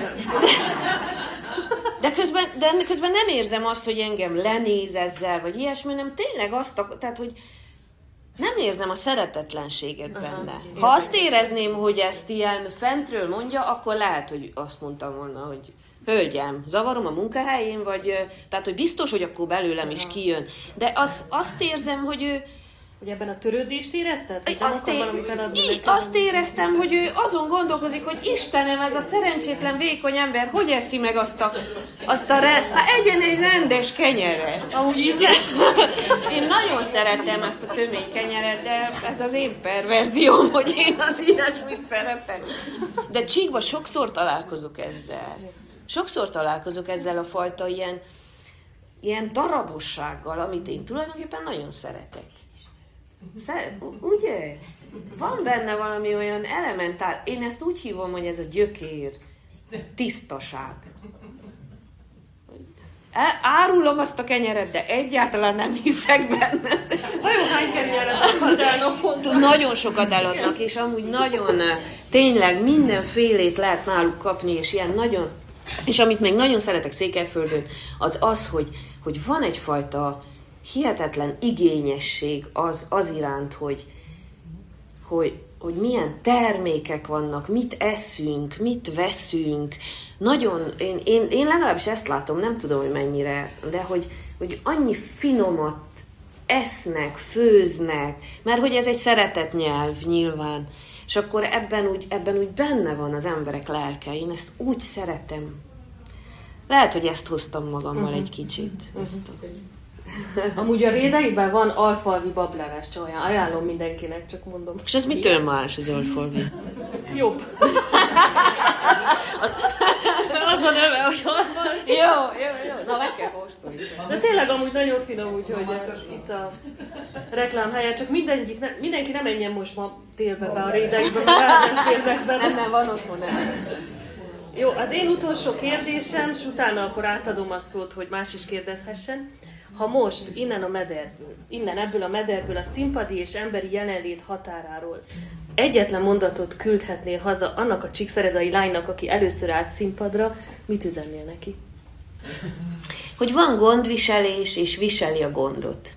De közben nem érzem azt, hogy engem lenéz ezzel, vagy ilyesmi, nem tényleg tehát, hogy nem érzem a szeretetlenséget benne. Ha azt érezném, hogy ezt ilyen fentről mondja, akkor lehet, hogy azt mondtam volna, hogy hölgyem, zavarom a munkahelyén, vagy tehát, hogy biztos, hogy akkor belőlem is kijön. De azt érzem, hogy ő... Hogy ebben a törődést érezted? Hogy azt éreztem, hogy ő azon gondolkozik, hogy Istenem, ez a szerencsétlen vékony ember, hogy eszi meg egyen egy rendes kenyeret. Ahogy ízlet. Én nagyon szeretem ezt a tömény kenyeret, de ez az én perverzióm, hogy én az ilyesmit szeretem. De Csíkba sokszor találkozok ezzel. Sokszor találkozok ezzel a fajta ilyen darabossággal, amit én tulajdonképpen nagyon szeretek. Ugye? Van benne valami olyan elementár, én ezt úgy hívom, hogy ez a gyökér, tisztaság. Árulom azt a kenyeret, de egyáltalán nem hiszek benne. Nagyon hány kenyeret adnak? Nagyon sokat eladnak, és amúgy nagyon, tényleg mindenfélét lehet náluk kapni, és ilyen nagyon, és amit még nagyon szeretek Székelyföldön, az, hogy van egyfajta hihetetlen igényesség az iránt, hogy milyen termékek vannak, mit eszünk, mit veszünk. Nagyon, én legalábbis ezt látom, nem tudom, hogy mennyire, de hogy annyi finomat esznek, főznek, mert hogy ez egy szeretett nyelv nyilván, és akkor ebben úgy benne van az emberek lelke, én ezt úgy szeretem. Lehet, hogy ezt hoztam magammal egy kicsit. Amúgy a Rédeiben van alfalvi bableves csaján. Ajánlom mindenkinek, csak mondom. És ez mitől más az alfalvi? Jobb. Az a neve, hogy alfalvi. Jó. Na, meg kell kóstolni. De tényleg amúgy nagyon finom, úgyhogy itt a reklám helyett. Csak mindenki nem menjen most ma délbe be a Rédeikbe, Nem, van otthon nem. Jó, az én utolsó kérdésem, és utána akkor átadom a szót, hogy más is kérdezhessen. Ha most innen ebből a mederből a színpadi és emberi jelenlét határáról egyetlen mondatot küldhetnél haza annak a csíkszeredai lánynak, aki először állt színpadra, mit üzennél neki? Hogy van gondviselés, és viseli a gondot.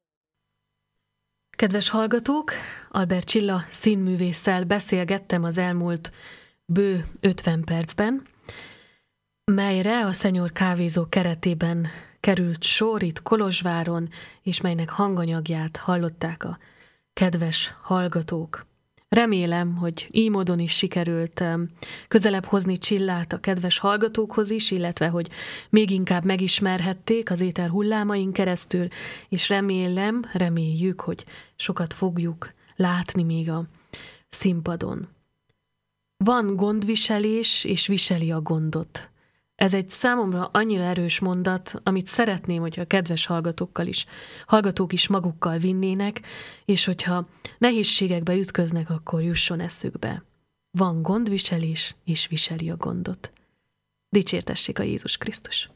Kedves hallgatók, Albert Csilla színművésszel beszélgettem az elmúlt bő 50 percben, melyre a Szenyor kávézó keretében került sor itt Kolozsváron, és melynek hanganyagját hallották a kedves hallgatók. Remélem, hogy így módon is sikerült közelebb hozni Csillát a kedves hallgatókhoz is, illetve hogy még inkább megismerhették az éter hullámain keresztül, és reméljük, hogy sokat fogjuk látni még a színpadon. Van gondviselés, és viseli a gondot. Ez egy számomra annyira erős mondat, amit szeretném, hogyha a kedves hallgatók is magukkal vinnének, és hogyha nehézségekbe ütköznek, akkor jusson eszükbe. Van gondviselés, és viseli a gondot. Dicsértessék a Jézus Krisztus!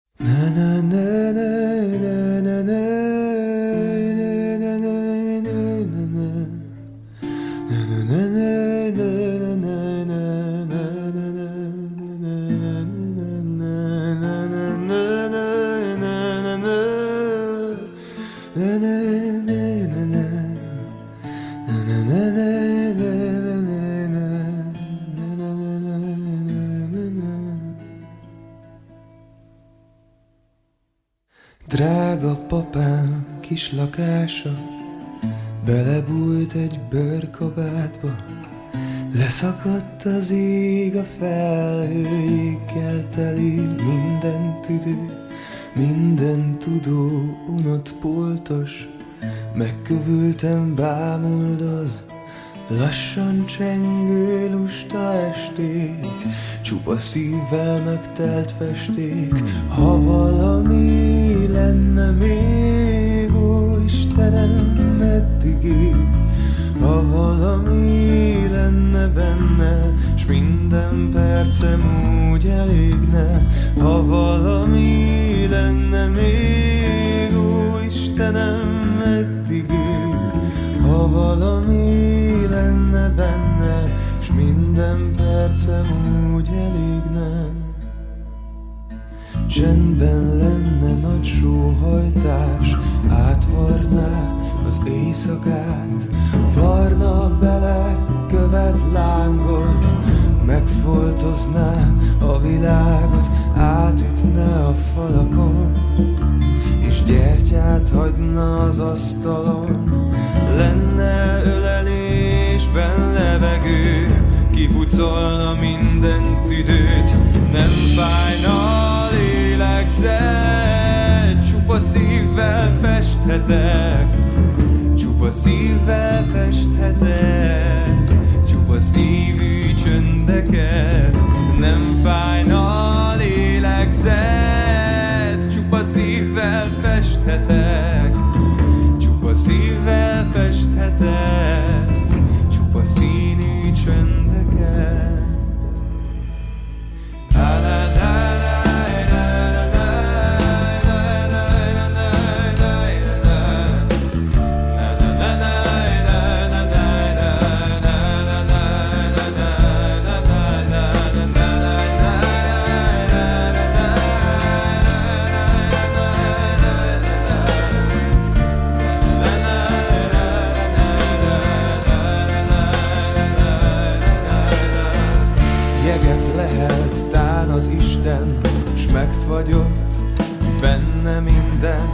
Drága papám kis lakása belebújt egy bőrkabátba, leszakadt az ég, a felhőikkel teli, minden tüdő, minden tudó, unott poltos, megkövültem bámuldoz, Lassan csengő lusta esték, csupa szívvel megtelt festék. Ha valami lenne még, ó Istenem, eddig ég. Ha valami lenne benne, s minden percem úgy elégne. Ha valami lenne még, ó Istenem, eddig ég. Ha valami lenne benne, s minden percem úgy elégne. Csendben lenne nagy sóhajtás, átvarná az éjszakát. Varna bele követ lángot, megfoltozná a világot. Átütne a falakon, és gyertyát hagyna az asztalon. Lenne ölelésben levegő, kipucolna minden tüdőt. Nem fájna a lélegzet, csupa szívvel festhetek. Csupa szívvel festhetek, csupa szívű csöndeket. Nem fájna a lélegzet, csupa szívvel festhetek. Csupa szívvel festhetek, csupa színű csöndeket. Az Isten, s megfagyott benne minden,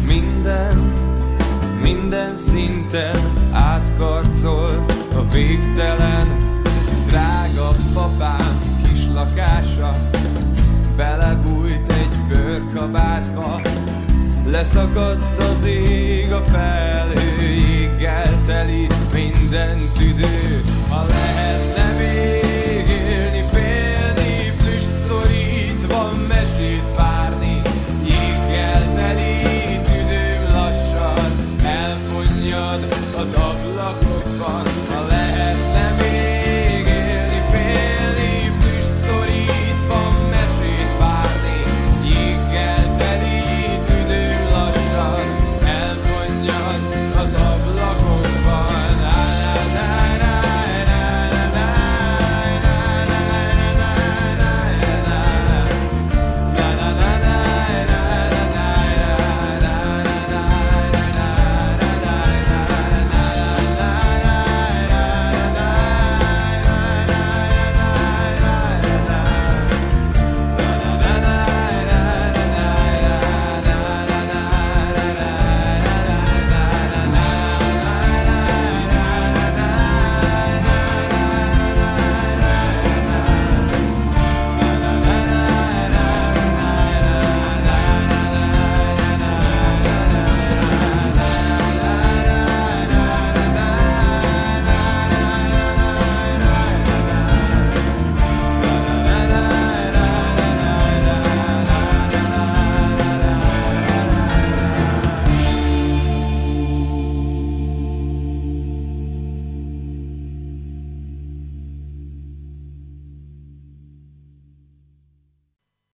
minden szinten átkarcolt a végtelen. Drága papám kis lakása belebújt egy bőrkabátba. Leszakadt az ég, a felhő jéggel teli minden tüdő. Ha lehetne még